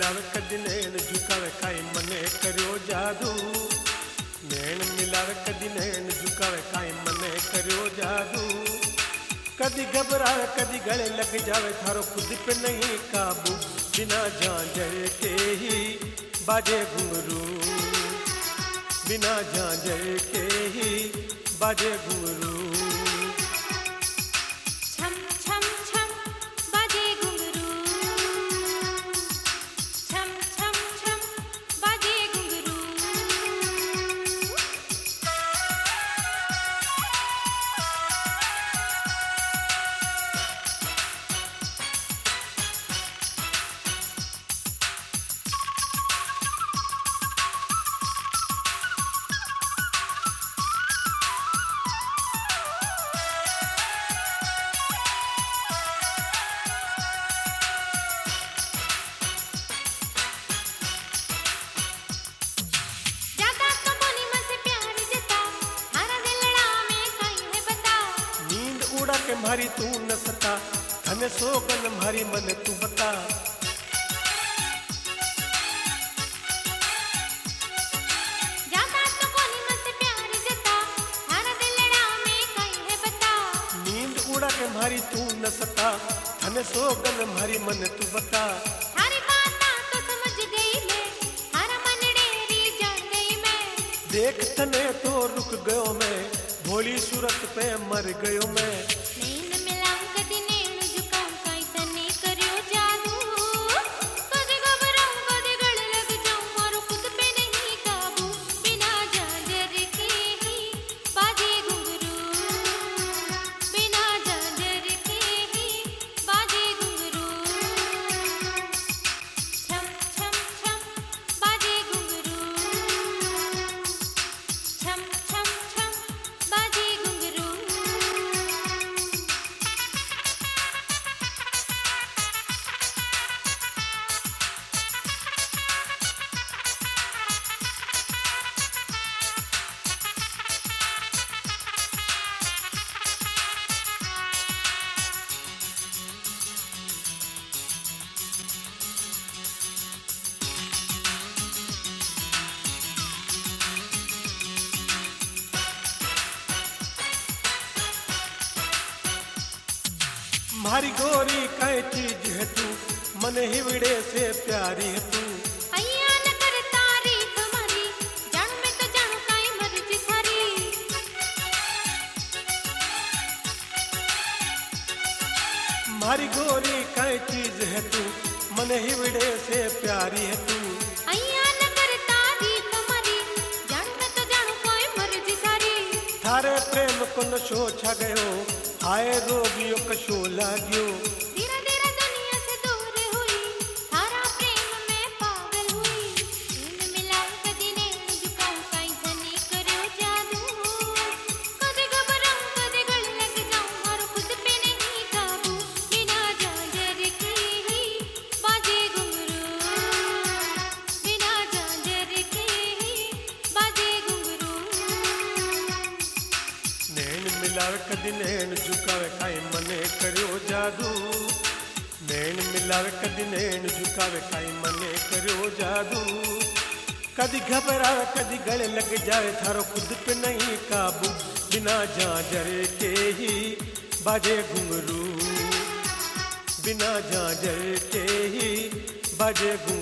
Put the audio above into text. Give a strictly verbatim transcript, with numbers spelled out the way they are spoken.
मिलावे कदी नैन झुकावे काई मने करियो जादू। नैन मिलावे कदी नैन झुकावे काई मने करियो जादू। कदी घबराए कदी गले लग जावे थारो खुद पे नहीं काबू। बिना झांझर के ही बाजे घुंघरू, बिना झांझर के ही बाजे घुंघरू। छम छम छम बाजे घुंघरू, छम छम छम बाजे घुंघरू। उड़ा के मारी तू न सता धन सोगन मारी मन तू बता। जाता तो कोनी मत प्यार जता थारा दिलड़ा में कहीं है बता। नींद उड़ा के मारी तू न सता धन सोगन मारी मन तू बता। थारी बाता तो समझ गई मैं, थारा मन डेरी जान गई मैं। देख तने तो रुक गयो मैं, भोली सूरत पे मर गयो मैं। नैन मिलाऊं कदी नैन झुकाऊं काई तने करियो जादू। कदी घबराऊं कदी गले लग जाऊं मारो खुद पे नहीं काबू। बिना झांझर के ही बाजे घुंघरू, बिना झांझर के ही बाजे घुंघरू। छम छम छम बाजे घुंघरू, छम छम छम बाजे घुंघरू। मारी गोरी काई चीज है तू, मन हिवड़े से प्यारी है तू। अय्या न कर तारीफ मारी, जान में तो जान काई मर्जी थारी। मारी गोरी काई चीज है तू, मन हिवड़े से प्यारी है तू। अय्या न कर तारीफ मारी, जान में तो जान कोई मर्जी थारी। थारे प्रेम को नशो छा गयो, आए रोगियों का शो लाग्यो। धीरे धीरे दुनिया से दूर हुई, थारा प्रेम में पागल हुई। नैन मिलाऊं कदी नैन झुकाऊं काई तने करियो जादू। कदी घबराऊं कदी गले लग जाऊं मारो खुद पे नहीं काबू। बिना झांझर के ही बाजे घुंघरू, बिना झांझर के ही बाजे घुंघरू। नैन मिलावे कदी नैन झुकावे काई मने करियो जादू। नैन मिलावे कदी नैन झुकावे काई मने करियो जादू। कदी घबरावे कदी गले लग जाए थारो खुद पे नहीं काबू। बिना झांझर के ही बाजे घुंघरू, बिना झांझर के ही बाजे घुंघरू।